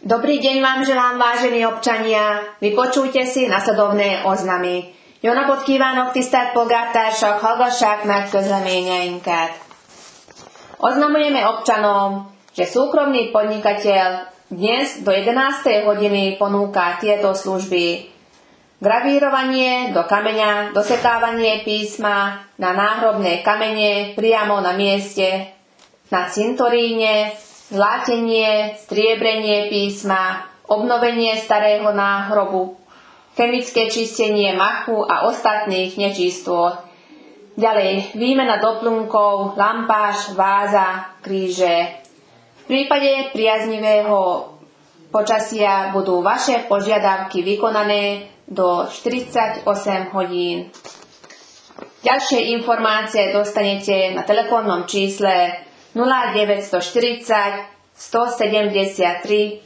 Dobrý deň vám želám, vážení občania. Vypočujte si nasledovné oznamy. Jo napot kívánok, tisztelt polgártársak, hallgassák meg közleményeinket. Oznamujeme občanom, že súkromný podnikateľ dnes do 11. hodiny ponúka tieto služby: gravírovanie do kameňa, dosekávanie písma na náhrobné kamene priamo na mieste, na cintoríne, zlátenie, striebrenie písma, obnovenie starého náhrobu, chemické čistenie machu a ostatných nečistôt. Ďalej, výmena doplnkov, lampáš, váza, kríže. V prípade priaznivého počasia budú vaše požiadavky vykonané do 48 hodín. Ďalšie informácie dostanete na telefónnom čísle 0940 173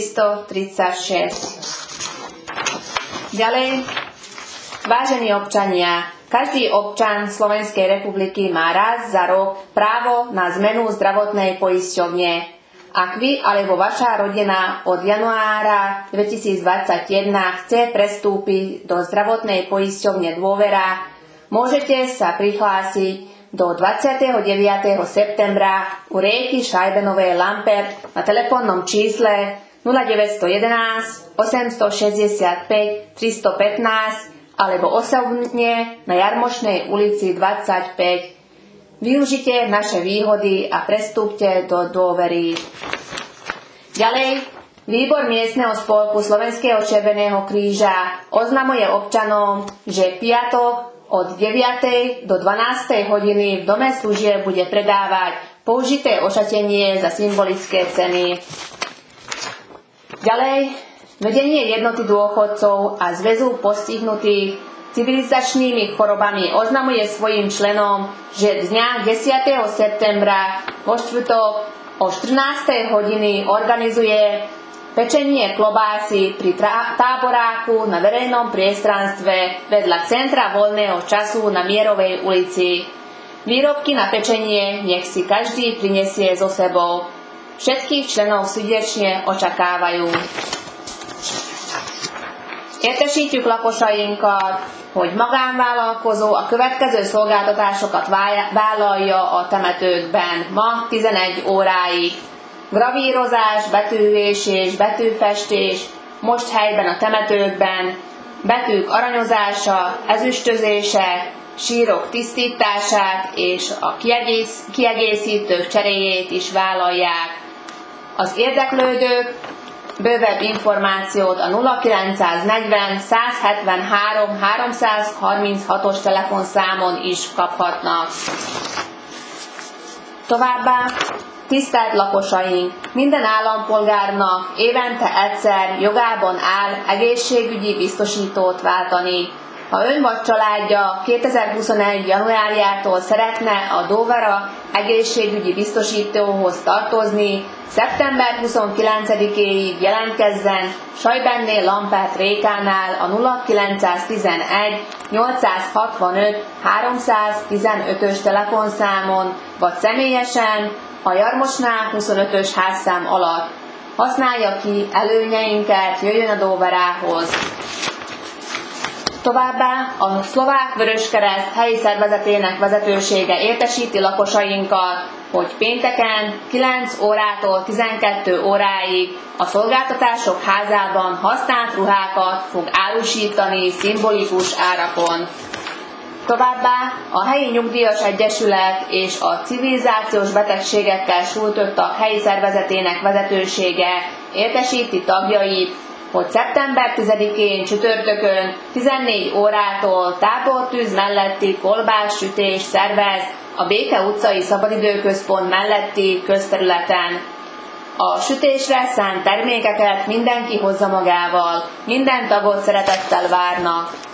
336. Ďalej, vážení občania, každý občan Slovenskej republiky má raz za rok právo na zmenu zdravotnej poisťovne. Ak vy alebo vaša rodina od januára 2021 chce prestúpiť do zdravotnej poisťovne Dôvera, môžete sa prihlásiť do 29. septembra u rieky Šajbenovej Lampert na telefónnom čísle 0911 865 315 alebo osobne na Jarmošnej ulici 25. Využite naše výhody a prestúpte do Dôvery. Ďalej, Výbor miestneho spolku Slovenského Červeného kríža oznamuje občanom, že piatok od 9. do 12. hodiny v Dome služieb bude predávať použité ošatenie za symbolické ceny. Ďalej, vedenie jednoty dôchodcov a zväzu postihnutých civilizačnými chorobami oznamuje svojim členom, že dňa 10. septembra vo štvrtok o 14. hodiny organizuje pečenie klobásy pri táboráku na verejnom priestranstve vedľa Centra voľného času na Mierovej ulici. Výrobky na pečenie nech si každý prinesie so sebou. Všetkých členov srdečne očakávajú. Értesítjük lakosainkat, hogy magánvállalkozó a következő szolgáltatásokat vállalja a temetőkben ma 11 óráig. Gravírozás, betűvésés, betűfestés, most helyben a temetőkben, betűk aranyozása, ezüstözése, sírok tisztítását és a kiegészítők cseréjét is vállalják. Az érdeklődők bővebb információt a 0940 173 336-os telefonszámon is kaphatnak. Továbbá, tisztelt lakosaink, minden állampolgárnak évente egyszer jogában áll egészségügyi biztosítót váltani. Ha ön vagy családja 2021. januárjától szeretne a Dóvera egészségügyi biztosítóhoz tartozni, szeptember 29-éig jelentkezzen Sajbenné Lampert Rékánál a 0911 865 315-ös telefonszámon, vagy személyesen a Jarmosnál 25-ös házszám alatt. Használja ki előnyeinket, jöjjön a Dóverához! Továbbá a Szlovák Vöröskereszt helyi szervezetének vezetősége értesíti lakosainkat, hogy pénteken 9 órától 12 óráig a Szolgáltatások Házában használt ruhákat fog árusítani szimbolikus árakon. Továbbá a helyi nyugdíjas egyesület és a civilizációs betegségekkel sújtottak helyi szervezetének vezetősége értesíti tagjait, hogy szeptember 10-én csütörtökön 14 órától tábortűz melletti kolbássütés szervez a Béke utcai szabadidőközpont melletti közterületen. A sütésre szánt termékeket mindenki hozza magával, minden tagot szeretettel várnak.